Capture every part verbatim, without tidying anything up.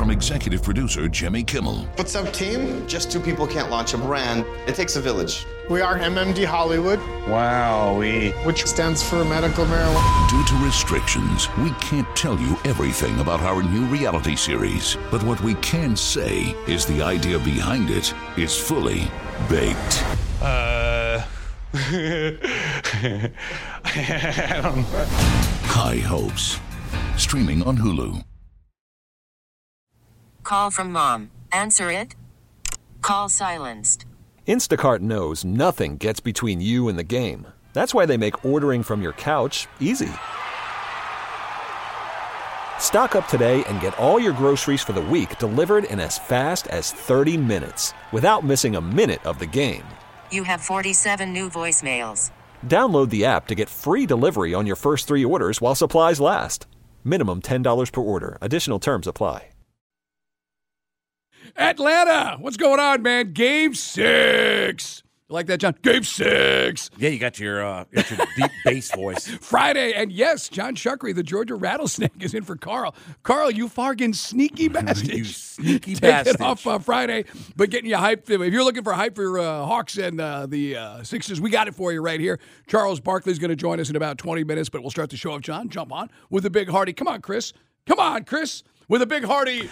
from executive producer Jimmy Kimmel. What's up, team? Just two people can't launch a brand. It takes a village. We are M M D Hollywood. Wow, we... Which stands for medical marijuana. Due to restrictions, we can't tell you everything about our new reality series. But what we can say is the idea behind it is fully baked. Uh... I don't know. High Hopes. Streaming on Hulu. Call from mom. Answer it. Call silenced. Instacart knows nothing gets between you and the game. That's why they make ordering from your couch easy. Stock up today and get all your groceries for the week delivered in as fast as thirty minutes without missing a minute of the game. You have forty-seven new voicemails. Download the app to get free delivery on your first three orders while supplies last. Minimum ten dollars per order. Additional terms apply. Atlanta, what's going on, man? Game six. You like that, John? Game six. Yeah, you got your, uh, got your deep bass voice. Friday, and yes, John Shuckery, the Georgia Rattlesnake, is in for Carl. Carl, you fargin' sneaky bastard. You sneaky Take bastard. it off uh, Friday, but getting you hyped. If you're looking for hype for uh, Hawks and uh, the uh, Sixers, we got it for you right here. Charles Barkley's going to join us in about twenty minutes, but we'll start the show off, John. Jump on with the big hearty. Come on, Chris. Come on, Chris. With a big hearty,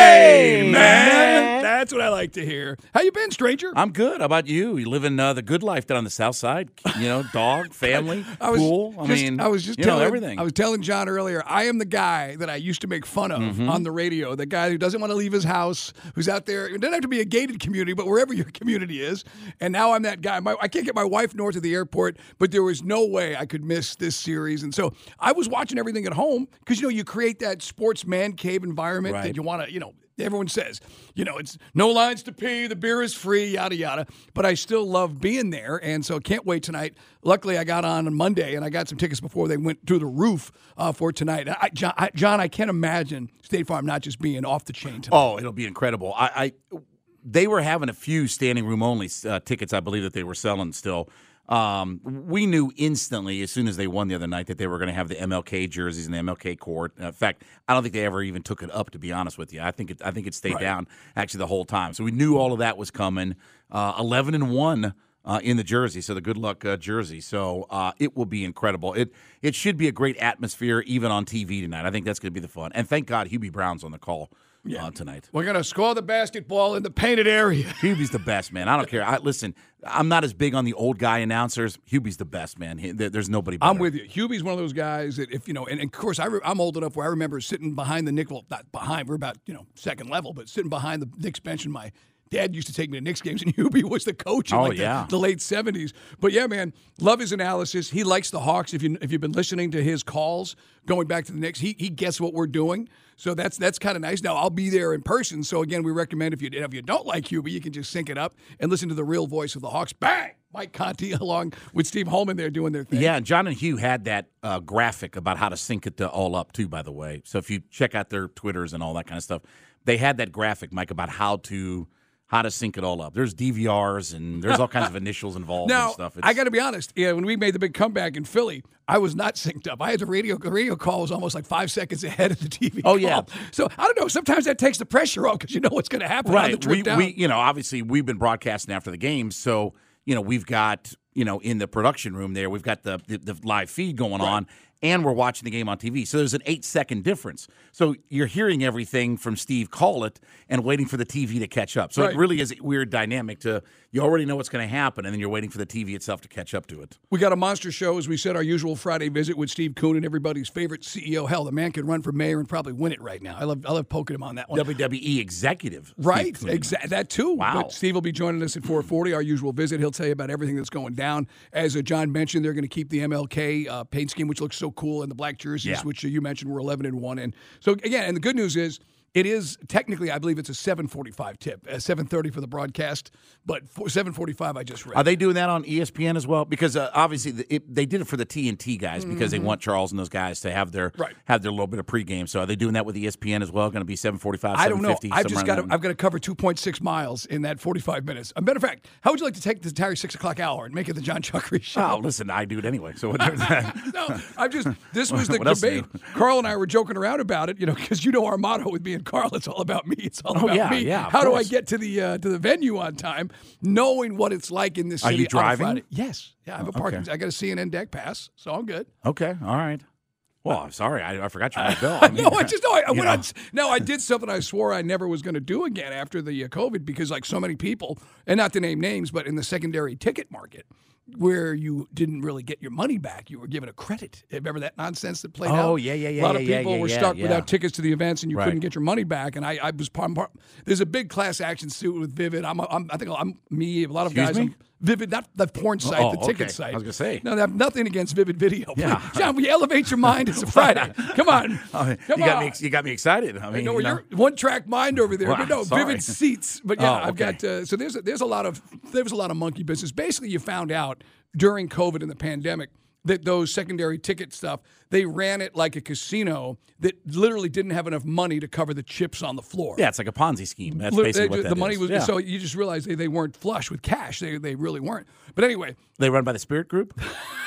hey, man. That's what I like to hear. How you been, stranger? I'm good. How about you? You living uh, the good life down on the south side? You know, dog, family, I was pool. I just, mean, I was just you telling know, everything. I was telling John earlier, I am the guy that I used to make fun of Mm-hmm. on the radio, the guy who doesn't want to leave his house, who's out there. It doesn't have to be a gated community, but wherever your community is. And now I'm that guy. My, I can't get my wife north of the airport, but there was no way I could miss this series. And so I was watching everything at home because, you know, you create that sports man cave environment Right. that you want to, you know, everyone says, you know, it's no lines to pee, the beer is free, yada, yada. But I still love being there, and so can't wait tonight. Luckily, I got on on Monday, and I got some tickets before they went through the roof uh, for tonight. I, John, I, John, I can't imagine State Farm not just being off the chain tonight. Oh, it'll be incredible. I, I they were having a few standing room only uh, tickets, I believe, that they were selling still. Um, we knew instantly as soon as they won the other night that they were going to have the M L K jerseys and the M L K court. In fact, I don't think they ever even took it up, to be honest with you. I think it, I think it stayed Right. down actually the whole time. So we knew all of that was coming. Uh, Eleven and one uh, in the jersey, so the good luck uh, jersey. So uh, it will be incredible. It it should be a great atmosphere even on T V tonight. I think that's going to be the fun. And thank God Hubie Brown's on the call. Yeah. Uh, tonight. We're going to score the basketball in the painted area. Hubie's the best, man. I don't care. I listen. I'm not as big on the old guy announcers. Hubie's the best, man. He, there, there's nobody better. I'm with you. Hubie's one of those guys that if, you know, and, and of course, I re- I'm old enough where I remember sitting behind the Knicks, well, not behind, we're about, you know, second level, but sitting behind the Knicks bench, and my dad used to take me to Knicks games, and Hubie was the coach in Oh, like yeah. the, the late seventies. But yeah, man, love his analysis. He likes the Hawks. If you if you've been listening to his calls going back to the Knicks, he he gets what we're doing. So that's that's kind of nice. Now I'll be there in person. So again, we recommend if you if you don't like Hubie, you can just sync it up and listen to the real voice of the Hawks. Bang! Mike Conti along with Steve Holman there doing their thing. Yeah, and John and Hugh had that uh, graphic about how to sync it to all up too. By the way, so if you check out their Twitters and all that kind of stuff, they had that graphic, Mike, about how to. How to sync it all up. There's D V Rs and there's all kinds of initials involved Now, and stuff. It's, I got to be honest. Yeah, when we made the big comeback in Philly, I was not synced up. I had the radio. The radio call was almost like five seconds ahead of the T V. Oh, call. yeah. So I don't know. Sometimes that takes the pressure off because you know what's going to happen on the right. trip We, down. we, you know, obviously we've been broadcasting after the games, so you know we've got you know in the production room there, we've got the the, the live feed going Right. on. And we're watching the game on T V. So there's an eight-second difference. So you're hearing everything from Steve call it and waiting for the T V to catch up. So Right. it really is a weird dynamic to you already know what's going to happen, and then you're waiting for the T V itself to catch up to it. We got a monster show, as we said, our usual Friday visit with Steve Koonin, everybody's favorite C E O. Hell, the man could run for mayor and probably win it right now. I love I love poking him on that one. W W E executive. Right, Steve Koonin. exactly. That too. Wow. But Steve will be joining us at four forty, our usual visit. He'll tell you about everything that's going down. As uh, John mentioned, they're going to keep the M L K uh, paint scheme, which looks so cool, and the black jerseys, Yeah. which uh, you mentioned were eleven and one. And so again, and the good news is, it is technically, I believe it's a seven forty-five tip, uh, seven thirty for the broadcast, but for seven forty-five I just read. Are they doing that on E S P N as well? Because uh, obviously the, it, they did it for the T N T guys because they want Charles and those guys to have their Right. have their little bit of pregame. So are they doing that with E S P N as well? Going to be seven forty-five, I don't know. seven fifty? I've just got to. I've got to cover two point six miles in that forty-five minutes. A matter of fact, how would you like to take the entire six o'clock hour and make it the John Chuckery show? Oh, listen, I do it anyway. So what? No, I'm just. This was the What else debate. new? Carl and I were joking around about it, you know, because you know our motto with being and Carl, it's all about me. It's all Oh, about yeah, me. yeah, of How do I course. get to the uh, to the venue on time, knowing what it's like in this Are city you driving? on a Friday? Yes. Yeah, I have a Oh, parking. okay. I got a C N N deck pass, so I'm good. Okay, all right. Well, I'm sorry, I, I forgot you were bill. I mean, no, I just no. I, I you went know. on. No, I did something I swore I never was going to do again after the uh, COVID because, like so many people, and not to name names, but in the secondary ticket market, where you didn't really get your money back, you were given a credit. Remember that nonsense that played out? Oh, yeah, yeah, yeah, A lot of yeah, people yeah, were yeah, stuck yeah. without tickets to the events, and you Right. couldn't get your money back. And I, I was part, part. There's a big class action suit with Vivid. I'm, I'm I think I'm me. A lot of Excuse guys. me? I'm, Vivid, not the porn site, Oh, the ticket okay. site. I was gonna say. No, I have nothing against Vivid Video. Yeah. John, we elevate your mind. It's a Friday. Come on. Oh, Come you got on. me. You got me excited. I mean, No, you know. you're one track mind over there. Wow, but no, sorry. Vivid Seats. But yeah, Oh, I've okay. got uh, so there's a, there's a lot of there's a lot of monkey business. Basically, you found out during COVID and the pandemic that those secondary ticket stuff, they ran it like a casino that literally didn't have enough money to cover the chips on the floor. Yeah, it's like a Ponzi scheme. That's Lit- basically they- what that the money is. was Yeah. so you just realized they, they weren't flush with cash. They they really weren't. But anyway, They run by the Spirit Group.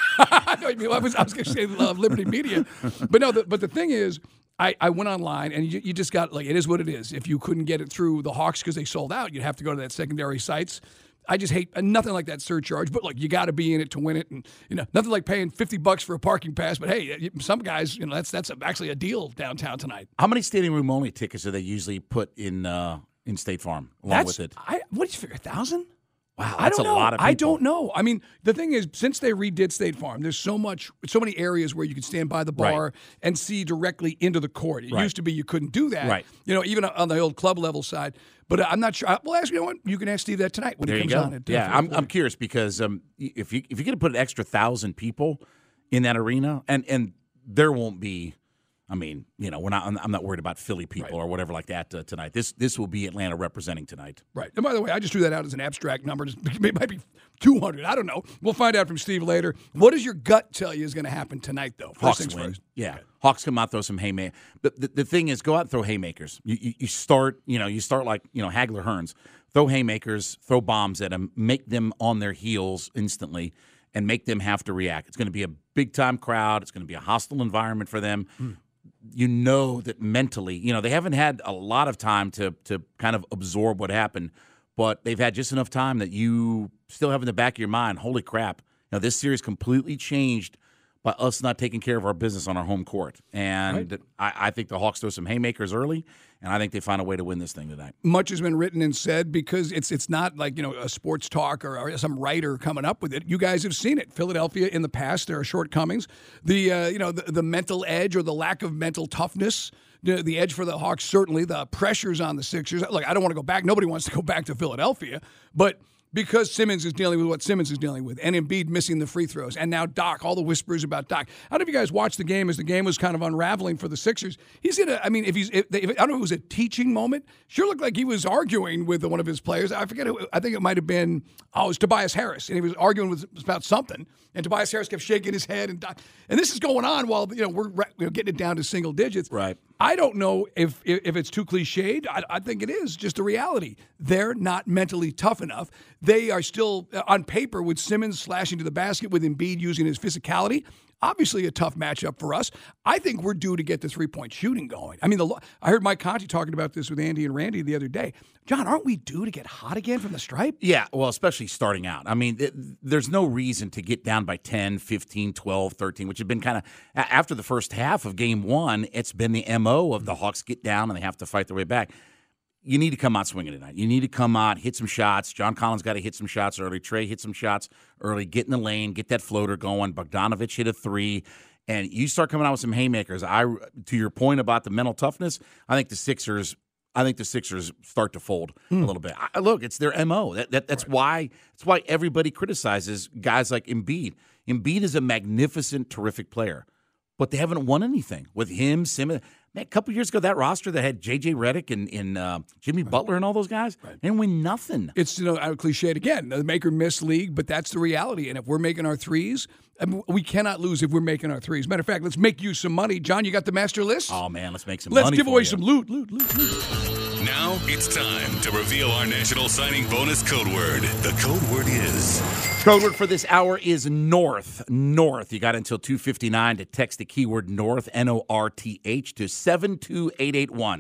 I know, I mean, I was, I was going to say uh, Liberty Media, but no. The, but the thing is, I, I went online and you, you just got like it is what it is. If you couldn't get it through the Hawks because they sold out, you'd have to go to that secondary sites. I just hate nothing like that surcharge. But look, you got to be in it to win it, and you know nothing like paying fifty bucks for a parking pass. But hey, some guys, you know that's that's actually a deal downtown tonight. How many standing room only tickets do they usually put in uh, in State Farm along That's with it? I what did you figure a thousand? Wow, I that's don't a know. lot of people. I don't know. I mean, the thing is, since they redid State Farm, there's so much, so many areas where you can stand by the bar Right. and see directly into the court. It Right. used to be you couldn't do that. Right. You know, even on the old club level side. But I'm not sure. Well, actually, you know what? You can ask Steve that tonight when There he you comes go. on. At, uh, yeah, four I'm, forty. I'm curious because um, if you if you're going to put an extra thousand people in that arena, and and there won't be. I mean, you know, we're not. I'm not worried about Philly people Right. or whatever like that uh, tonight. This this will be Atlanta representing tonight. Right. And by the way, I just threw that out as an abstract number. Just- It might be two hundred. I don't know. We'll find out from Steve later. What does your gut tell you is going to happen tonight, though? First Hawks things win. first. Yeah, Hawks come out, throw some haymakers. But the, the thing is, go out and throw haymakers. You, you you start, you know, you start like you know Hagler Hearns. Throw haymakers, throw bombs at them, make them on their heels instantly, and make them have to react. It's going to be a big time crowd. It's going to be a hostile environment for them. Mm. You know that mentally, you know, they haven't had a lot of time to to kind of absorb what happened, but they've had just enough time that you still have in the back of your mind, holy crap, now this series completely changed by us not taking care of our business on our home court. And Right. I, I think the Hawks throw some haymakers early, and I think they find a way to win this thing tonight. Much has been written and said because it's it's not like you know a sports talk or, or some writer coming up with it. You guys have seen it. Philadelphia in the past, there are shortcomings. The uh, you know the, the mental edge or the lack of mental toughness. The, the edge for the Hawks certainly. The pressures on the Sixers. Look, I don't want to go back. Nobody wants to go back to Philadelphia, but. Because Simmons is dealing with what Simmons is dealing with, and Embiid missing the free throws, and now Doc, all the whispers about Doc. I don't know if you guys watched the game as the game was kind of unraveling for the Sixers. He's in a, I mean, if he's, if, if, I don't know if it was a teaching moment. Sure looked like he was arguing with one of his players. I forget, who, I think it might have been, oh, it was Tobias Harris, and he was arguing with about something, and Tobias Harris kept shaking his head, and Doc, and this is going on while, you know, we're you know, getting it down to single digits. Right. I don't know if if, if it's too cliched. I, I think it is just a reality. They're not mentally tough enough. They are still, uh, on paper, with Simmons slashing to the basket, with Embiid using his physicality, obviously a tough matchup for us. I think we're due to get the three-point shooting going. I mean, the, I heard Mike Conti talking about this with Andy and Randy the other day. John, aren't we due to get hot again from the stripe? Yeah, well, especially starting out. I mean, it, there's no reason to get down by ten, fifteen, twelve, thirteen, which had been kind of, after the first half of game one, it's been the M O of the Hawks get down and they have to fight their way back. You need to come out swinging tonight. You need to come out, hit some shots. John Collins got to hit some shots early. Trey hit some shots early. Get in the lane, get that floater going. Bogdanovich hit a three. And you start coming out with some haymakers. I, to your point about the mental toughness, I think the Sixers I think the Sixers start to fold Mm. a little bit. I, look, it's their M O. That, that, that's right. why that's why everybody criticizes guys like Embiid. Embiid is a magnificent, terrific player, but they haven't won anything with him. Simmons. Man, a couple years ago, that roster that had J J Redick and, and uh, Jimmy right. Butler and all those guys, right. they didn't win nothing. It's, you know, cliched again, the make or miss league, but that's the reality. And if we're making our threes, I mean, we cannot lose if we're making our threes. Matter of fact, let's make you some money. John, you got the master list? Oh, man, let's make some let's money. Let's give for away you. some loot, loot, loot, loot. Now it's time to reveal our national signing bonus code word. The code word is... Code word for this hour is North. North. You got until two fifty-nine to text the keyword North, N O R T H, to seven two eight eight one.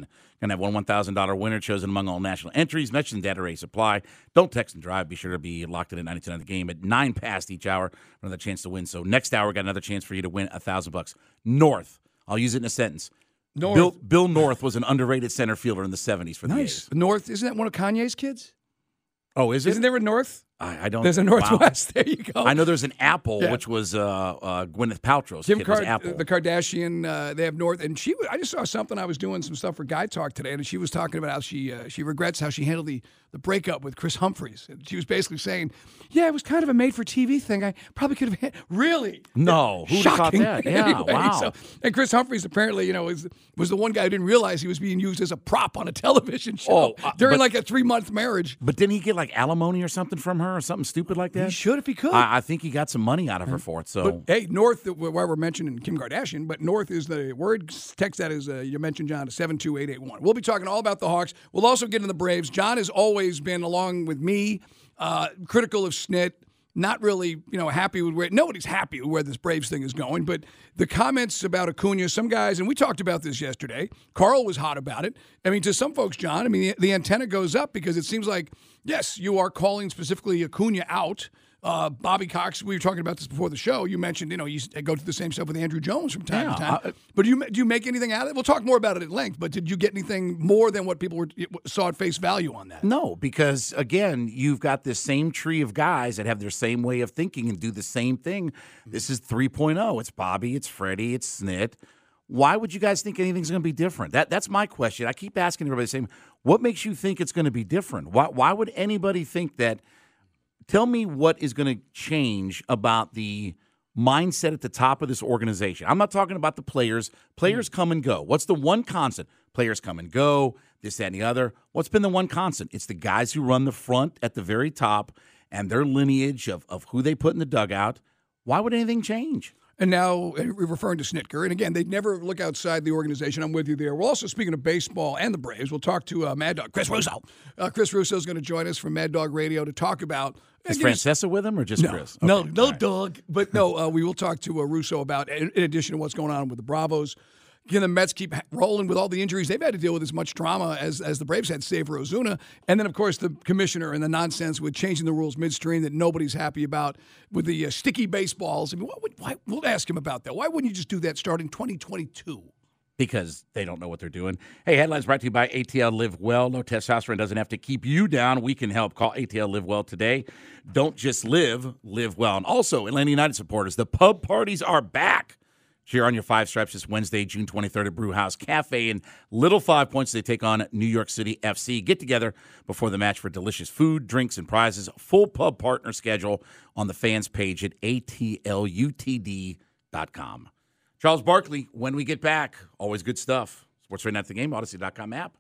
Going to have one one thousand dollars winner chosen among all national entries. Mention data rate supply. Don't text and drive. Be sure to be locked in at ninety-two point nine The Game at nine past each hour for another chance to win. So next hour, got another chance for you to win one thousand bucks. North. I'll use it in a sentence. North. Bill, Bill North was an underrated center fielder in the seventies for the Nice. A's. North, isn't that one of Kanye's kids? Oh, is it? Isn't there a North? I, I don't. There's a Northwest. Wow. There you go. I know there's an Apple, Yeah. which was uh, uh, Gwyneth Paltrow's Kim kid was Card- Apple. the Kardashian, uh, they have North, and she. I just saw something. I was doing some stuff for Guy Talk today, and she was talking about how she uh, she regrets how she handled the, the breakup with Chris Humphries. And she was basically saying, "Yeah, it was kind of a made for T V thing. I probably could have had, really No, who'd have caught shocking." that? Yeah, Anyway, wow. so- and Chris Humphries apparently, you know, was was the one guy who didn't realize he was being used as a prop on a television show Oh, uh, during but- like a three month marriage. But didn't he get like alimony or something from her or something stupid like that? He should if he could. I, I think he got some money out of her for it. So But hey, North, while we're mentioning Kim Kardashian, but North is the word. Text that as uh, you mentioned, John, to seven two eight eight one. We'll be talking all about the Hawks. We'll also get into the Braves. John has always been, along with me, uh, critical of Snit. Not really, you know, happy with where nobody's happy with where this Braves thing is going. But the comments about Acuna, some guys, and we talked about this yesterday. Carl was hot about it. I mean, to some folks, John, I mean, the, the antenna goes up because it seems like, yes, you are calling specifically Acuna out. Uh, Bobby Cox, we were talking about this before the show. You mentioned, you know, you go through the same stuff with Andrew Jones from time Yeah, to time. I- but do you do you make anything out of it? We'll talk more about it at length. But did you get anything more than what people were saw at face value on that? no, because again, you've got this same tree of guys that have their same way of thinking and do the same thing. This is three point oh. It's Bobby, it's Freddie, it's Snit. Why would you guys think anything's going to be different? That that's my question. I keep asking everybody the same. What makes you think it's going to be different? Why why would anybody think that? Tell me what is going to change about the mindset at the top of this organization. I'm not talking about the players. Players come and go. What's the one constant? Players come and go, this, that, and the other. What's been the one constant? It's the guys who run the front at the very top and their lineage of, of who they put in the dugout. Why would anything change? And now uh, we're referring to Snitker. And again, they'd never look outside the organization. I'm with you there. We're also speaking of baseball and the Braves. We'll talk to uh, Mad Dog, Chris Russo. Uh, Chris Russo is going to join us from Mad Dog Radio to talk about. Is again, Francesa with him or just no, Chris? No, Okay, no, all right. dog. But no, uh, we will talk to uh, Russo about, in, in addition to what's going on with the Bravos. Again, the Mets keep rolling with all the injuries. They've had to deal with as much drama as, as the Braves had, save for Ozuna. And then, of course, the commissioner and the nonsense with changing the rules midstream that nobody's happy about with the uh, sticky baseballs. I mean, what would, why, we'll ask him about that. Why wouldn't you just do that starting twenty twenty-two? Because they don't know what they're doing. Hey, headlines brought to you by A T L Live Well. No testosterone doesn't have to keep you down. We can help. Call A T L Live Well today. Don't just live, live well. And also, Atlanta United supporters, the pub parties are back. Cheer on your Five Stripes this Wednesday, June twenty-third at Brew House Cafe in Little Five Points. They take on New York City F C. Get together before the match for delicious food, drinks, and prizes. Full pub partner schedule on the fans page at A T L U T D dot com. Charles Barkley, when we get back, always good stuff. Sports right now at the game, Odyssey dot com app.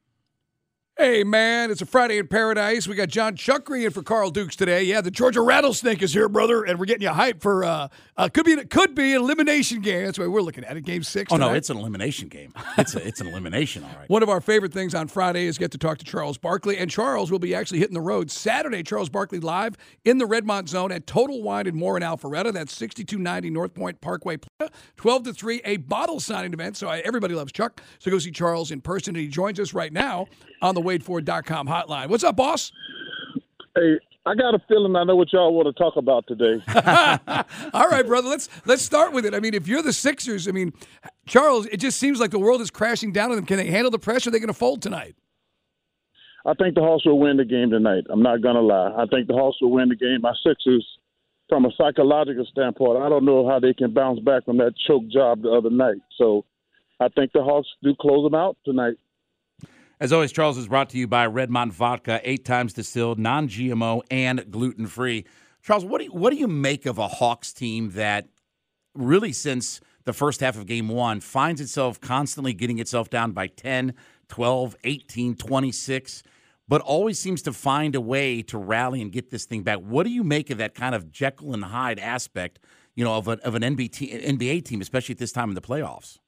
Hey, man, it's a Friday in Paradise. We got John Chuckery in for Carl Dukes today. Yeah, the Georgia Rattlesnake is here, brother, and we're getting you hyped for uh, uh could be could be an elimination game. That's why we're looking at it. Game six. Oh, no, tonight. it's an elimination game. It's a, it's an elimination, all right. One of our favorite things on Friday is get to talk to Charles Barkley. And Charles will be actually hitting the road Saturday. Charles Barkley live in the Redmont Zone at Total Wine and More in Alpharetta. That's sixty-two ninety North Point Parkway, twelve to three, a bottle signing event. So I, everybody loves Chuck. So go see Charles in person. And he joins us right now on the Wade Ford dot com hotline. What's up, boss? Hey, I got a feeling I know what y'all want to talk about today. All right, brother. Let's let's start with it. I mean, if you're the Sixers, I mean, Charles, it just seems like the world is crashing down on them. Can they handle the pressure? Are they going to fold tonight? I think the Hawks will win the game tonight. I'm not going to lie. I think the Hawks will win the game. My Sixers, from a psychological standpoint, I don't know how they can bounce back from that choke job the other night. So I think the Hawks do close them out tonight. As always, Charles is brought to you by Redmont Vodka, eight times distilled, non-G M O, and gluten-free. Charles, what do you, what do you make of a Hawks team that really, since the first half of game one, finds itself constantly getting itself down by ten, twelve, eighteen, twenty-six, but always seems to find a way to rally and get this thing back? What do you make of that kind of Jekyll and Hyde aspect, you know, of, a, of an N B A team, especially at this time in the playoffs?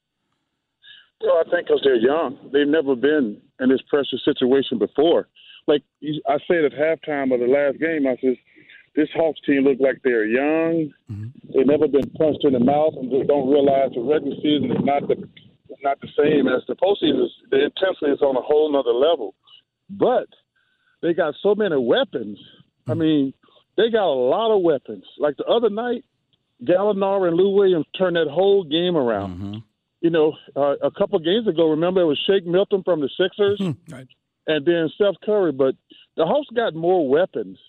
Well, I think because they're young. They've never been in this pressure situation before. Like I said at halftime of the last game, I said, this Hawks team looks like they're young. Mm-hmm. They've never been punched in the mouth and they don't realize the regular season is not the not the same as the postseason. The intensity is on a whole nother level. But they got so many weapons. I mean, they got a lot of weapons. Like the other night, Gallinari and Lou Williams turned that whole game around. Mm-hmm. You know, uh, a couple of games ago, remember, it was Shake Milton from the Sixers right. and then Steph Curry. But the Hawks got more weapons.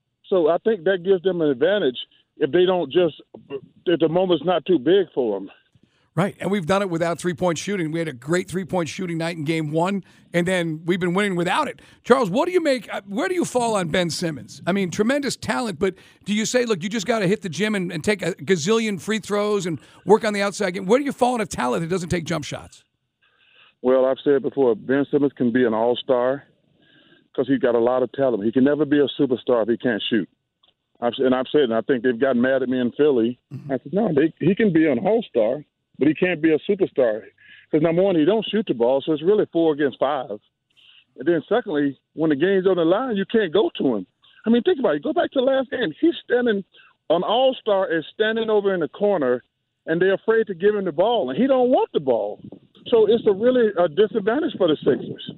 So I think that gives them an advantage if they don't just – if the moment's not too big for them. Right, and we've done it without three-point shooting. We had a great three-point shooting night in game one, and then we've been winning without it. Charles, what do you make – where do you fall on Ben Simmons? I mean, tremendous talent, but do you say, look, you just got to hit the gym and, and take a gazillion free throws and work on the outside game? Where do you fall on a talent that doesn't take jump shots? Well, I've said before, Ben Simmons can be an all-star because he's got a lot of talent. He can never be a superstar if he can't shoot. I've, and I've said, and I think they've gotten mad at me in Philly. Mm-hmm. I said, no, they, he can be an all-star. But he can't be a superstar because, number one, he don't shoot the ball, so it's really four against five. And then, secondly, when the game's on the line, you can't go to him. I mean, think about it. Go back to the last game. He's standing – an all-star is standing over in the corner, and they're afraid to give him the ball, and he don't want the ball. So it's a really a disadvantage for the Sixers.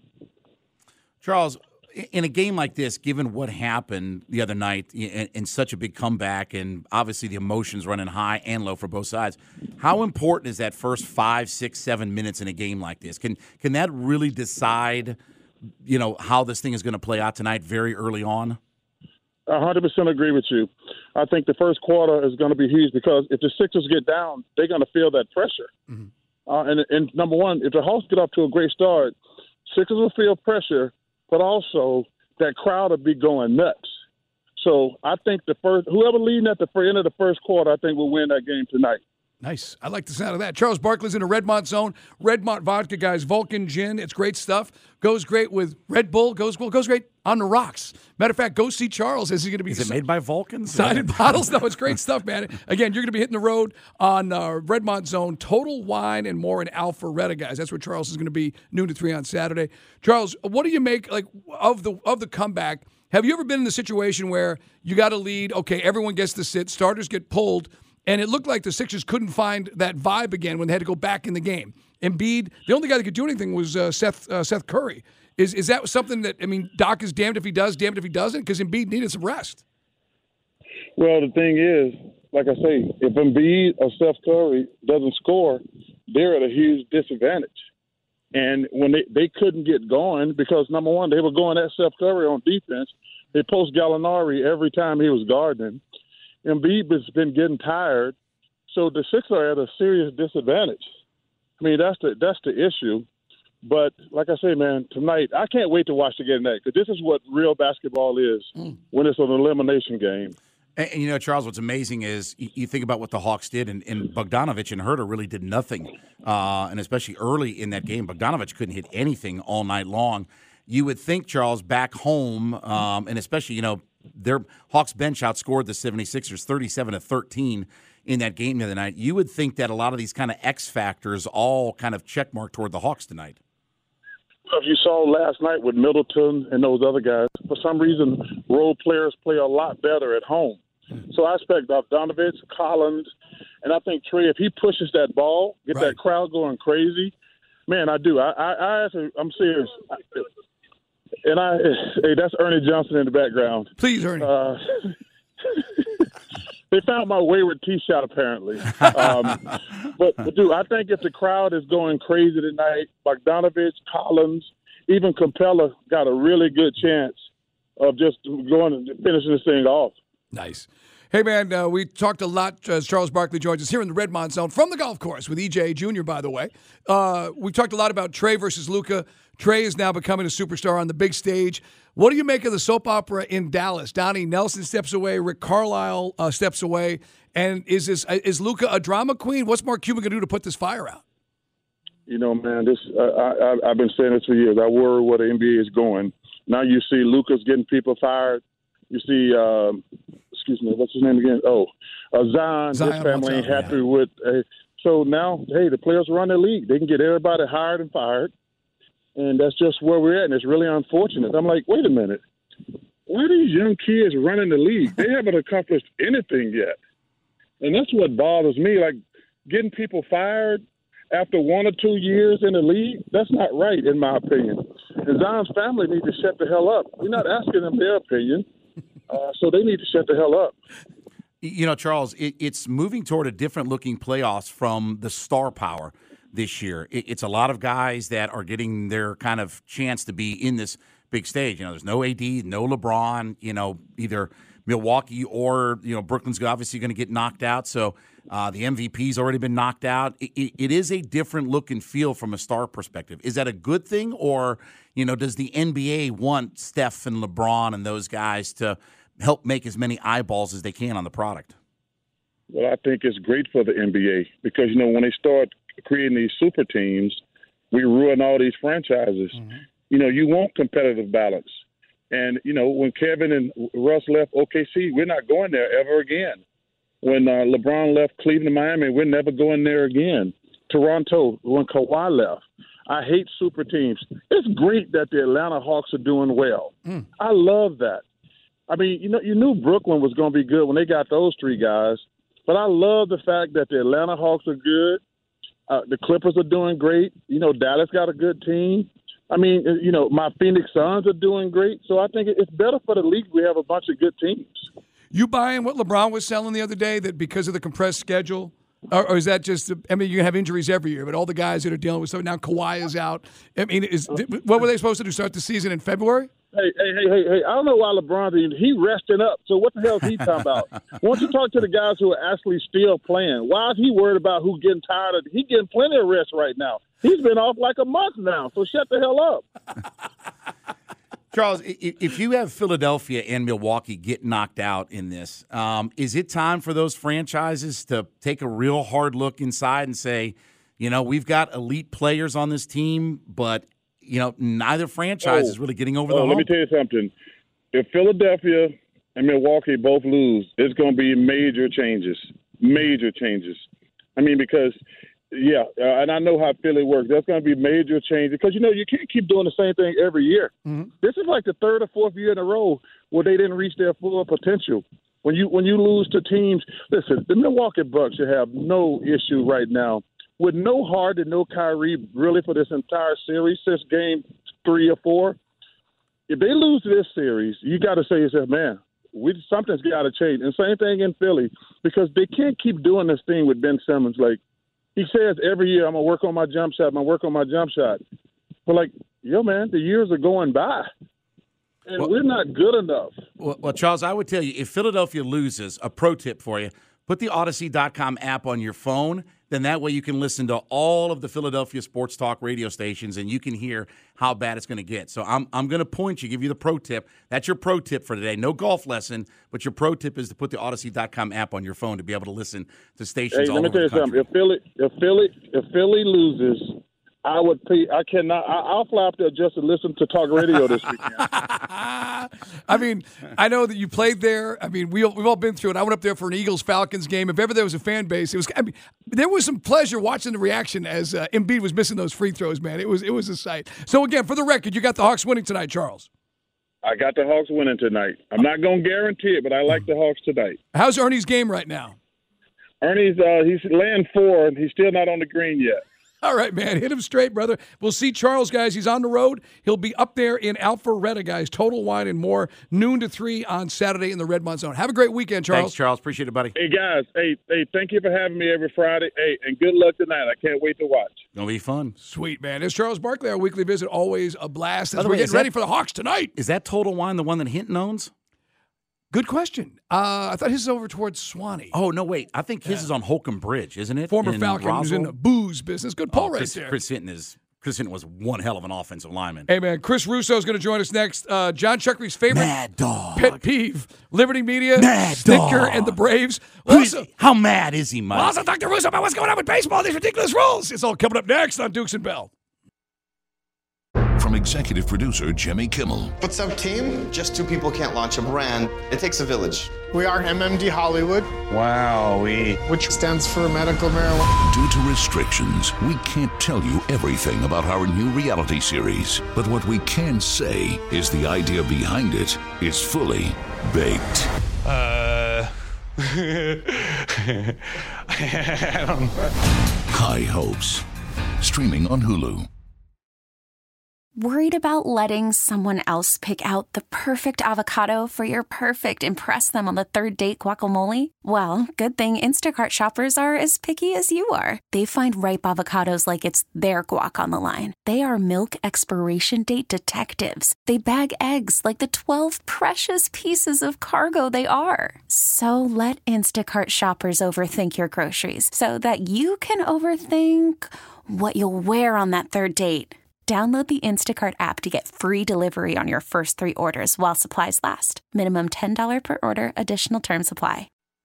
Charles, in a game like this, given what happened the other night in, in such a big comeback and obviously the emotions running high and low for both sides, how important is that first five, six, seven minutes in a game like this? Can can that really decide, you know, how this thing is going to play out tonight very early on? one hundred percent agree with you. I think the first quarter is going to be huge because if the Sixers get down, they're going to feel that pressure. Mm-hmm. Uh, and, and number one, if the Hawks get off to a great start, Sixers will feel pressure, but also that crowd will be going nuts. So I think the first, whoever leading at the end of the first quarter, I think will win that game tonight. Nice. I like the sound of that. Charles Barkley's in a Redmont zone. Redmont vodka, guys. Vulcan gin. It's great stuff. Goes great with Red Bull. Goes well. Goes great on the rocks. Matter of fact, go see Charles. Is he going to be? Is it made by Vulcan? Sided bottles. No, it's great stuff, man. Again, you're going to be hitting the road on uh, Redmont Zone. Total Wine and more in Alpharetta, guys. That's where Charles is going to be noon to three on Saturday. Charles, what do you make like of the of the comeback? Have you ever been in the situation where you got a lead? Okay, everyone gets to sit. Starters get pulled. And it looked like the Sixers couldn't find that vibe again when they had to go back in the game. Embiid, the only guy that could do anything was uh, Seth uh, Seth Curry. Is is that something that, I mean, Doc is damned if he does, damned if he doesn't? Because Embiid needed some rest. Well, the thing is, like I say, if Embiid or Seth Curry doesn't score, they're at a huge disadvantage. And when they, they couldn't get going because, number one, they were going at Seth Curry on defense. They post Gallinari every time he was guarding. Embiid has been getting tired, so the Sixers are at a serious disadvantage. I mean, that's the that's the issue. But like I say, man, tonight I can't wait to watch the game tonight because this is what real basketball is mm. when it's an elimination game. And, and you know, Charles, what's amazing is you, you think about what the Hawks did, and, and Bogdanovich and Herter really did nothing, uh, and especially early in that game, Bogdanovich couldn't hit anything all night long. You would think, Charles, back home, um, and especially, you know, their Hawks bench outscored the seventy-sixers thirty-seven to thirteen in that game the other night. You would think that a lot of these kind of X factors all kind of checkmark toward the Hawks tonight. If you saw last night with Middleton and those other guys, for some reason, role players play a lot better at home. So I expect Bogdanovich, Collins, and I think Trey, if he pushes that ball, get right. that crowd going crazy, man, I do. I, I, I actually, I'm serious. I, And I, hey, that's Ernie Johnson in the background. Please, Ernie. Uh, they found my wayward tee shot, apparently. Um, but, but, dude, I think if the crowd is going crazy tonight, Bogdanovich, Collins, even Capella got a really good chance of just going and finishing this thing off. Nice. Hey, man, uh, we talked a lot as Charles Barkley joins us here in the Redmont Zone from the golf course with E J Junior, by the way. Uh, we talked a lot about Trey versus Luka. Trey is now becoming a superstar on the big stage. What do you make of the soap opera in Dallas? Donnie Nelson steps away. Rick Carlisle uh, steps away. And is this is Luka a drama queen? What's Mark Cuban going to do to put this fire out? You know, man, this uh, I, I, I've been saying this for years. I worry where the N B A is going. Now you see Luka's getting people fired. You see, um, excuse me, what's his name again? Oh, uh, Zion, Zion. His family ain't happy yeah. with. Uh, so now, hey, the players run the league. They can get everybody hired and fired. And that's just where we're at, and it's really unfortunate. I'm like, wait a minute. Why are these young kids running the league? They haven't accomplished anything yet. And that's what bothers me, like getting people fired after one or two years in the league, that's not right, in my opinion. And Zion's family need to shut the hell up. We're not asking them their opinion, uh, so they need to shut the hell up. You know, Charles, it, it's moving toward a different-looking playoffs from the star power this year. It, it's a lot of guys that are getting their kind of chance to be in this big stage. You know, there's no A D, no LeBron, you know, either Milwaukee or, you know, Brooklyn's obviously going to get knocked out. So uh, the M V P's already been knocked out. It, it, it is a different look and feel from a star perspective. Is that a good thing, or, you know, does the N B A want Steph and LeBron and those guys to help make as many eyeballs as they can on the product? Well, I think it's great for the N B A because, you know, when they start creating these super teams, we ruin all these franchises. Mm-hmm. You know, you want competitive balance. And, you know, when Kevin and Russ left O K C, we're not going there ever again. When uh, LeBron left Cleveland and Miami, we're never going there again. Toronto, when Kawhi left. I hate super teams. It's great that the Atlanta Hawks are doing well. Mm. I love that. I mean, you know, you knew Brooklyn was going to be good when they got those three guys. But I love the fact that the Atlanta Hawks are good. Uh, the Clippers are doing great. You know, Dallas got a good team. I mean, you know, my Phoenix Suns are doing great. So I think it's better for the league we have a bunch of good teams. You buying what LeBron was selling the other day, that because of the compressed schedule? Or, or is that just, I mean, you have injuries every year, but all the guys that are dealing with stuff, now Kawhi is out. I mean, is what were they supposed to do, start the season in February? Hey, hey, hey, hey, hey, I don't know why LeBron, he resting up. So what the hell is he talking about? Why don't you talk to the guys who are actually still playing? Why is he worried about who getting tired of? He's getting plenty of rest right now. He's been off like a month now, so shut the hell up. Charles, if you have Philadelphia and Milwaukee get knocked out in this, um, is it time for those franchises to take a real hard look inside and say, you know, we've got elite players on this team, but, you know, neither franchise oh, is really getting over oh, the hump? Let me tell you something. If Philadelphia and Milwaukee both lose, it's going to be major changes, major changes. I mean, because – Yeah, uh, and I know how Philly works. There's going to be major changes because, you know, you can't keep doing the same thing every year. Mm-hmm. This is like the third or fourth year in a row where they didn't reach their full potential. When you when you lose to teams, listen, the Milwaukee Bucks should have no issue right now with no Harden, no Kyrie really for this entire series since game three or four. If they lose this series, you got to say to yourself, man, we something's got to change. And same thing in Philly because they can't keep doing this thing with Ben Simmons like, he says every year, I'm going to work on my jump shot, I'm going to work on my jump shot. But, like, yo, man, the years are going by, and well, we're not good enough. Well, well, Charles, I would tell you, if Philadelphia loses, a pro tip for you, put the Odyssey dot com app on your phone. Then that way you can listen to all of the Philadelphia sports talk radio stations, and you can hear how bad it's going to get. So I'm I'm going to point you, give you the pro tip. That's your pro tip for today. No golf lesson, but your pro tip is to put the Odyssey dot com app on your phone to be able to listen to stations hey, all over the country. Let me tell you something. If Philly, if Philly, if Philly loses, I would pay. I cannot. I, I'll fly up there just to listen to talk radio this weekend. I mean, I know that you played there. I mean, we, we've all been through it. I went up there for an Eagles-Falcons game. If ever there was a fan base, it was. I mean, there was some pleasure watching the reaction as uh, Embiid was missing those free throws. Man, it was it was a sight. So again, for the record, you got the Hawks winning tonight, Charles. I got the Hawks winning tonight. I'm not going to guarantee it, but I like the Hawks tonight. How's Ernie's game right now? Ernie's uh, he's laying four, and he's still not on the green yet. All right, man. Hit him straight, brother. We'll see Charles, guys. He's on the road. He'll be up there in Alpharetta, guys. Total Wine and More, noon to three on Saturday in the Redmond Zone. Have a great weekend, Charles. Thanks, Charles. Appreciate it, buddy. Hey, guys. Hey, hey, thank you for having me every Friday. Hey, and good luck tonight. I can't wait to watch. Gonna be fun. Sweet, man. It's Charles Barkley, our weekly visit. Always a blast. As By the we're way, getting that, ready for the Hawks tonight. Is that Total Wine the one that Hinton owns? Good question. Uh, I thought his is over towards Swanee. Oh, no, wait. I think his yeah. is on Holcomb Bridge, isn't it? Former in Falcon Roswell? who's in the booze business. Good pull oh, right Chris, there. Chris Hinton is Chris Hinton was one hell of an offensive lineman. Hey, man, Chris Russo is going to join us next. Uh, John Chuckery's favorite Mad Dog. pet peeve, Liberty Media, Mad Stinker, Dog. and the Braves. Also, how mad is he, Mike? We'll also talk to Russo about what's going on with baseball, these ridiculous rules. It's all coming up next on Dukes and Bell. From executive producer Jimmy Kimmel. What's up, team? Just two people can't launch a brand. It takes a village. We are M M D Hollywood. Wow, we. Which stands for medical marijuana. Due to restrictions, we can't tell you everything about our new reality series. But what we can say is the idea behind it is fully baked. Uh. I don't know. High hopes, Streaming on Hulu. Worried about letting someone else pick out the perfect avocado for your perfect impress them on the third date guacamole? Well, good thing Instacart shoppers are as picky as you are. They find ripe avocados like it's their guac on the line. They are milk expiration date detectives. They bag eggs like the twelve precious pieces of cargo they are. So let Instacart shoppers overthink your groceries so that you can overthink what you'll wear on that third date. Download the Instacart app to get free delivery on your first three orders while supplies last. Minimum ten dollars per order. Additional terms apply.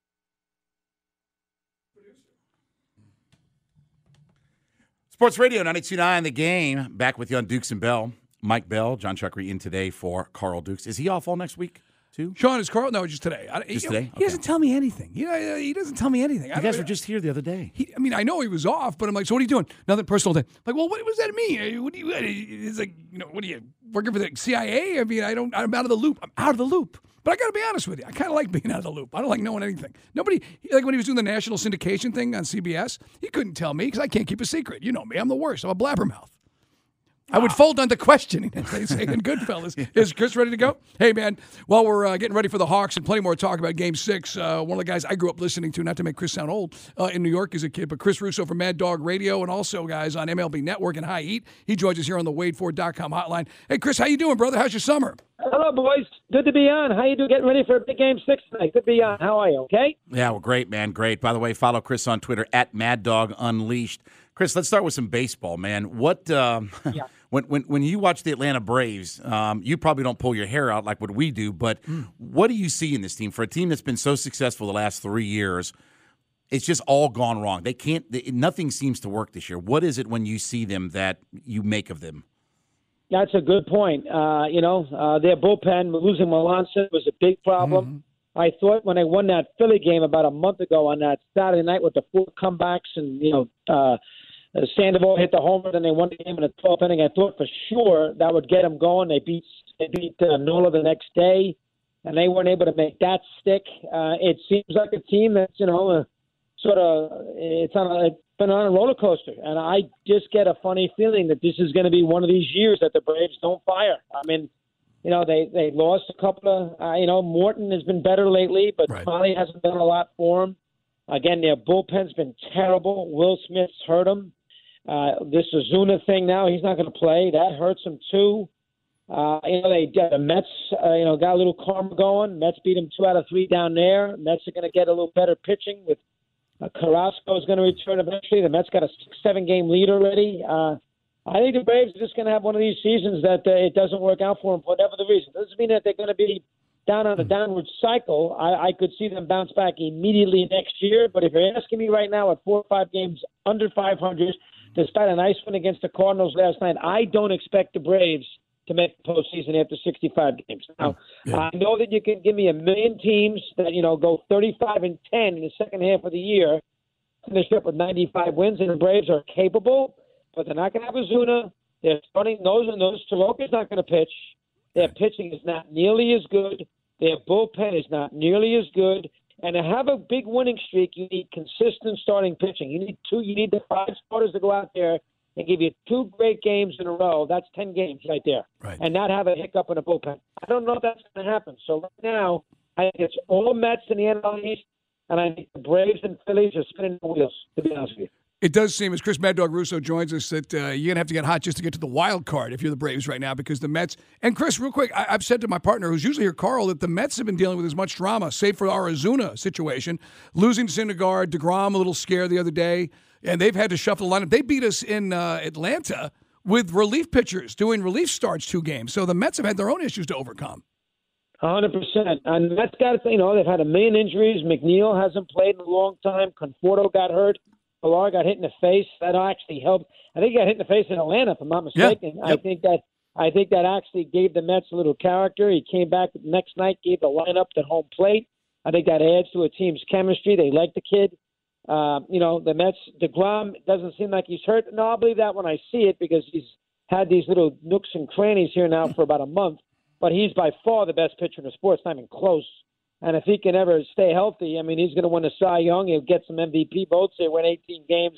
Sports Radio ninety-two point nine The Game. Back with you on Dukes and Bell. Mike Bell, John Chuckery in today for Carl Dukes. Is he off all next week, too? Sean, is Carl? No, just today. I, Just he, today? He Okay. doesn't tell me anything. You know, he doesn't tell me anything. I You guys don't- were just here the other day. He, I mean, I know he was off, but I'm like, so what are you doing? Nothing personal. Day. Like, well, what, what does that mean? What do you? It's like, you know, what are you working for the C I A? I mean, I don't. I'm out of the loop. I'm out of the loop. But I got to be honest with you. I kind of like being out of the loop. I don't like knowing anything. Nobody, like when he was doing the national syndication thing on C B S, he couldn't tell me because I can't keep a secret. You know me. I'm the worst. I'm a blabbermouth. I would fold under questioning, as they say in Goodfellas. Is Chris ready to go? Hey, man, while we're uh, getting ready for the Hawks and plenty more to talk about Game six, uh, one of the guys I grew up listening to, not to make Chris sound old, uh, in New York as a kid, but Chris Russo from Mad Dog Radio and also, guys, on M L B Network and High Heat. He joins us here on the Wade Ford dot com hotline. Hey, Chris, how you doing, brother? How's your summer? Hello, boys. Good to be on. How you doing? Getting ready for a big Game six tonight. Good to be on. How are you? Okay? Yeah, well, great, man. Great. By the way, follow Chris on Twitter at Mad Dog Unleashed. Chris, let's start with some baseball, man. What um, Yeah. when when when you watch the Atlanta Braves, um, you probably don't pull your hair out like what we do, but Mm. what do you see in this team for a team that's been so successful the last three years? It's just all gone wrong. They can't. They, nothing seems to work this year. What is it when you see them that you make of them? That's a good point. Uh, you know, uh, their bullpen, losing Melanson was a big problem. Mm-hmm. I thought when they won that Philly game about a month ago on that Saturday night with the four comebacks and, you know, uh, Sandoval hit the homer, then they won the game in the twelfth inning. I thought for sure that would get them going. They beat they beat uh, Nola the next day, and they weren't able to make that stick. Uh, it seems like a team that's, you know, uh, sort of it's on a, it's been on a roller coaster, and I just get a funny feeling that this is going to be one of these years that the Braves don't fire. I mean, you know, they, they lost a couple of, uh, you know, Morton has been better lately, but Right. Smiley hasn't done a lot for him. Again, their bullpen's been terrible. Will Smith's hurt him. Uh, this Ozuna thing now, he's not going to play. That hurts him too. Uh, you know, they the Mets, uh, you know, got a little karma going. Mets beat them two out of three down there. Mets are going to get a little better pitching with uh, Carrasco is going to return eventually. The Mets got a six, seven game lead already. Uh, I think the Braves are just going to have one of these seasons that uh, it doesn't work out for them for whatever the reason. Doesn't mean that they're going to be down on a downward cycle. I, I could see them bounce back immediately next year. But if you're asking me right now, at four or five games under five hundred, despite a nice win against the Cardinals last night, I don't expect the Braves to make the postseason after sixty-five games. Now, Yeah. I know that you can give me a million teams that, you know, go thirty-five and ten in the second half of the year, finish up with ninety-five wins, and the Braves are capable, but they're not going to have Ozuna. They're starting nose and nose. Soroka's not going to pitch. Their pitching is not nearly as good. Their bullpen is not nearly as good. And to have a big winning streak, you need consistent starting pitching. You need two. You need the five starters to go out there and give you two great games in a row. That's ten games right there. Right. And not have a hiccup in a bullpen. I don't know if that's going to happen. So right now, I think it's all Mets in the N L East, and I think the Braves and Phillies are spinning the wheels, to be honest with you. It does seem, as Chris Mad Dog Russo joins us, that uh, you're going to have to get hot just to get to the wild card if you're the Braves right now because the Mets – and Chris, real quick, I, I've said to my partner who's usually here, Carl, that the Mets have been dealing with as much drama, save for our Ozuna situation. Losing Syndergaard, DeGrom a little scare the other day, and they've had to shuffle the lineup. They beat us in uh, Atlanta with relief pitchers doing relief starts two games. So the Mets have had their own issues to overcome. one hundred percent. And the Mets got, you know, they've had a million injuries. McNeil hasn't played in a long time. Conforto got hurt. Pilar got hit in the face. That actually helped. I think he got hit in the face in Atlanta, if I'm not mistaken. Yeah. I Yep. think that I think that actually gave the Mets a little character. He came back the next night, gave the lineup at home plate. I think that adds to a team's chemistry. They like the kid. Uh, you know, the Mets, DeGrom doesn't seem like he's hurt. No, I'll believe that when I see it because he's had these little nooks and crannies here now for about a month. But he's by far the best pitcher in the sport. It's not even close. And if he can ever stay healthy, I mean, he's going to win a Cy Young. He'll get some M V P votes. They win eighteen games.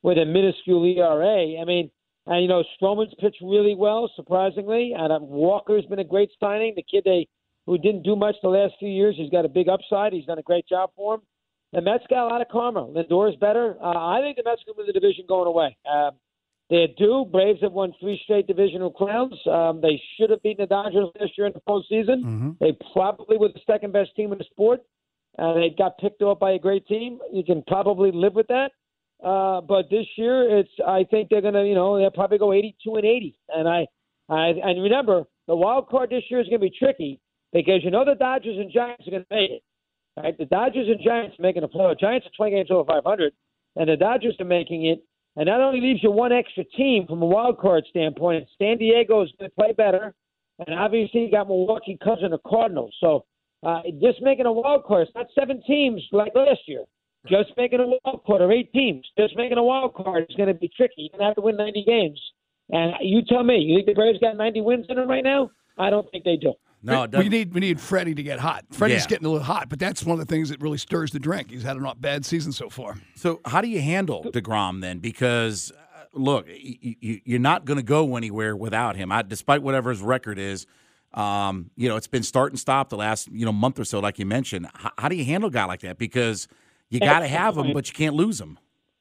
with a minuscule E R A. I mean, and, you know, Stroman's pitched really well, surprisingly. And um, Walker's been a great signing. The kid they who didn't do much the last few years, he's got a big upside. He's done a great job for him. The Mets got a lot of karma. Lindor's better. Uh, I think the Mets can win the division going away. Uh, they're due. Braves have won three straight divisional crowns. Um, they should have beaten the Dodgers last year in the postseason. Mm-hmm. They probably were the second best team in the sport. Uh, they got picked off by a great team. You can probably live with that. Uh, but this year, it's. I think they're gonna, you know, they'll probably go eighty-two and eighty. And I, I, and remember, the wild card this year is gonna be tricky because you know the Dodgers and Giants are gonna make it. Right? The Dodgers and Giants are making a playoff. Giants are twenty games over five hundred, and the Dodgers are making it. And that only leaves you one extra team from a wild card standpoint. San Diego is going to play better, and obviously you got Milwaukee, Cubs, and the Cardinals. So uh, just making a wild card, it's not seven teams like last year. Just making a wild card or eight teams. Just making a wild card is going to be tricky. You're going to have to win ninety games. And you tell me, you think the Braves got ninety wins in them right now? I don't think they do. No, we need we need Freddie to get hot. Freddie's Yeah. getting a little hot, but that's one of the things that really stirs the drink. He's had a not bad season so far. So how do you handle DeGrom then? Because, uh, look, y- y- you're not going to go anywhere without him. I, despite whatever his record is, um, you know, it's been start and stop the last you know month or so, like you mentioned. H- how do you handle a guy like that? Because you got to have him, but you can't lose him.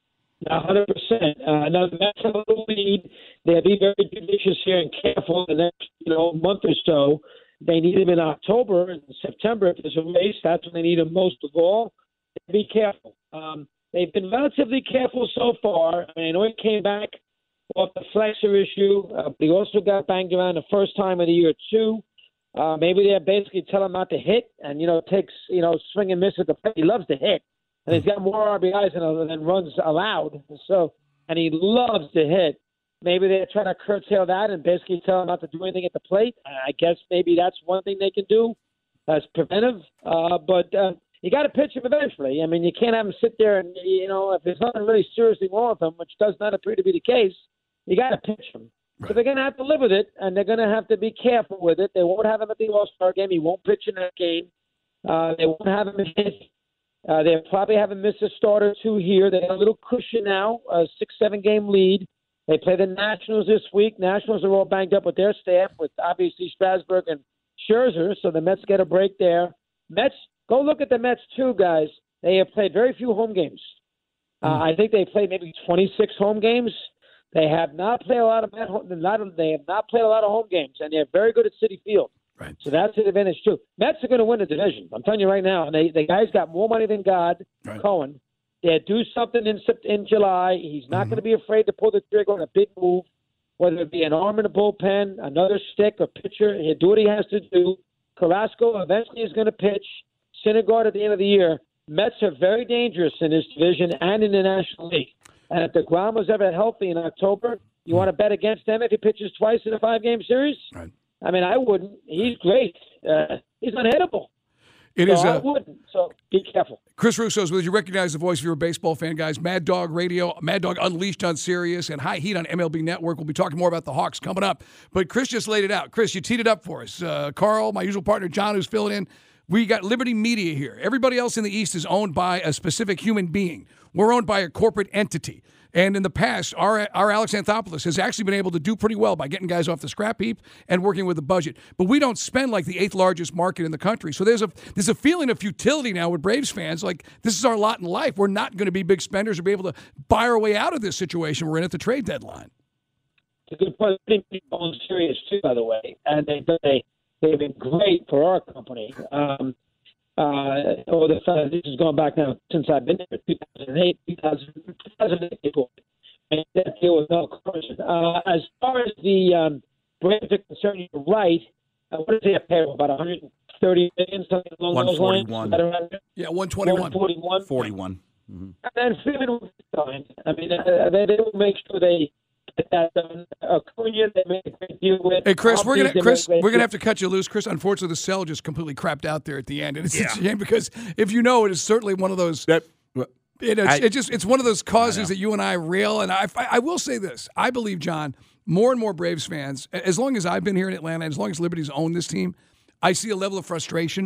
one hundred percent. Uh, now, the Mets have a little lead. They'll be very judicious here and careful in the next you know, month or so. They need him in October and September. If there's a race, that's when they need him most of all. Be careful. Um, they've been relatively careful so far. I mean, I know he came back off the flexor issue, uh, but he also got banged around the first time of the year, too. Uh, maybe they basically tell him not to hit and, you know, takes, you know, swing and miss at the plate. He loves to hit. And he's got more R B Is than, than runs allowed. So, and he loves to hit. Maybe they're trying to curtail that and basically tell him not to do anything at the plate. I guess maybe that's one thing they can do as preventive. Uh, but uh, you got to pitch him eventually. I mean, you can't have him sit there and, you know, if there's nothing really seriously wrong with him, which does not appear to be the case, you got to pitch him. Right. So they're going to have to live with it, and they're going to have to be careful with it. They won't have him at the All-Star game. He won't pitch in that game. Uh, they won't have him hit. Uh, they'll probably have him miss a start or two here. They have a little cushion now, a six, seven-game lead. They play the Nationals this week. Nationals are all banged up with their staff, with obviously Strasburg and Scherzer, so the Mets get a break there. Mets, go look at the Mets too, guys. They have played very few home games. Uh, I think they played maybe twenty-six home games. They have not played a lot of not they have not played a lot of home games, and they're very good at Citi Field. Right. So that's an advantage too. Mets are going to win the division. I'm telling you right now. And they the guy's got more money than God. Right. Cohen. They do something in in July. He's not mm-hmm. going to be afraid to pull the trigger on a big move, whether it be an arm in the bullpen, another stick, or pitcher. He'll do what he has to do. Carrasco eventually is going to pitch. Syndergaard at the end of the year. Mets are very dangerous in this division and in the National League. And if DeGrom was ever healthy in October, you want to bet against them if he pitches twice in a five-game series? Right. I mean, I wouldn't. He's great. Uh, he's unhittable. It so is. I A, wouldn't. So be careful. Chris Russo's with you. Recognize the voice if you're a baseball fan, guys. Mad Dog Radio, Mad Dog Unleashed on Sirius, and High Heat on M L B Network. We'll be talking more about the Hawks coming up. But Chris just laid it out. Chris, you teed it up for us. Uh, Carl, my usual partner, John, who's filling in. We got Liberty Media here. Everybody else in the East is owned by a specific human being. We're owned by a corporate entity. And in the past, our our Alex Anthopoulos has actually been able to do pretty well by getting guys off the scrap heap and working with the budget. But we don't spend like the eighth largest market in the country. So there's a there's a feeling of futility now with Braves fans. Like, this is our lot in life. We're not going to be big spenders or be able to buy our way out of this situation we're in at the trade deadline. It's a good point. People own Sirius too, by the way, and they they they've been great for our company. Um, Uh, or the uh, this is going back now since I've been there, two thousand eight, two thousand eight people, and that deal with Mel Carson. Uh, as far as the um, Braves are concerned, you're right. Uh, what is their payroll? About one hundred thirty million, something along those lines. Yeah, one twenty-one. one forty-one. forty-one. Mm-hmm. And Freeman will be fine. I mean, uh, they, they will make sure they. That, um, Acuna, they made a great deal with. Hey, Chris, we're gonna They Chris, made a great we're gonna deal. have to cut you loose, Chris. Unfortunately, the cell just completely crapped out there at the end, and it's Yeah. a shame because if you know, it is certainly one of those. That, It, it's, I- it just it's one of those causes that you and I rail, and I, I will say this: I believe, John, more and more Braves fans, as long as I've been here in Atlanta, as long as Liberty's owned this team, I see a level of frustration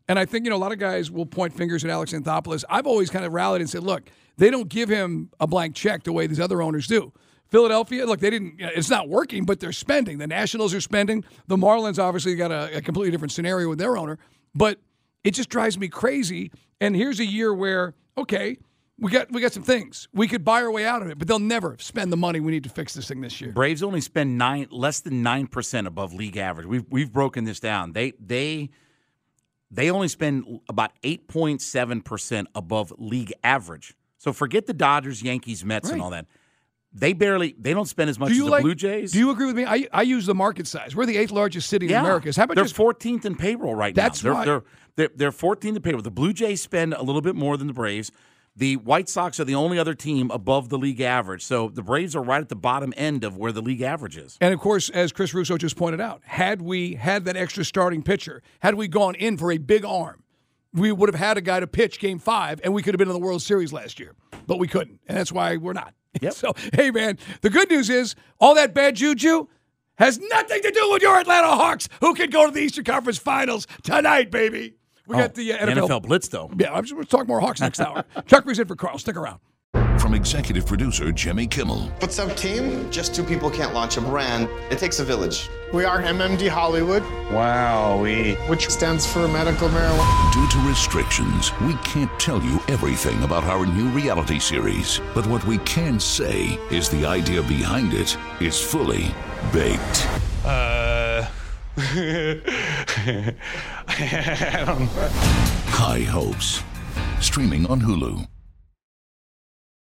And I think, you know, a lot of guys will point fingers at Alex Anthopoulos. I've always kind of rallied and said, look, they don't give him a blank check the way these other owners do. Philadelphia, look, they didn't, it's not working, but they're spending. The Nationals are spending. The Marlins obviously got a, a completely different scenario with their owner. But it just drives me crazy. And here's a year where, okay, we got we got some things. We could buy our way out of it, but they'll never spend the money we need to fix this thing this year. Braves only spend nine less than nine percent above league average. We've we've broken this down. They they they only spend about eight point seven percent above league average. So forget the Dodgers, Yankees, Mets, Right. and all that. They barely they don't spend as much Do you as the like, Blue Jays. Do you agree with me? I I use the market size. We're the eighth largest city yeah. in America. How about they're just fourteenth in payroll right That's now. why- They're, they're they're they're fourteenth in payroll. The Blue Jays spend a little bit more than the Braves. The White Sox are the only other team above the league average. So the Braves are right at the bottom end of where the league average is. And, of course, as Chris Russo just pointed out, had we had that extra starting pitcher, had we gone in for a big arm, we would have had a guy to pitch game five, and we could have been in the World Series last year. But we couldn't, and that's why we're not. Yep. So, hey, man, the good news is all that bad juju has nothing to do with your Atlanta Hawks, who can go to the Eastern Conference Finals tonight, baby. We Oh, got the uh, N F L. N F L Blitz, though. Yeah, I'm just going to talk more Hawks next hour. Chuck Reese in for Carl. Stick around. From executive producer Jimmy Kimmel. What's up, team? Just two people can't launch a brand. It takes a village. We are M M D Hollywood, Wow, we. which stands for medical marijuana. Due to restrictions, we can't tell you everything about our new reality series. But what we can say is the idea behind it is fully baked. Uh. I don't know. High Hopes. Streaming on Hulu.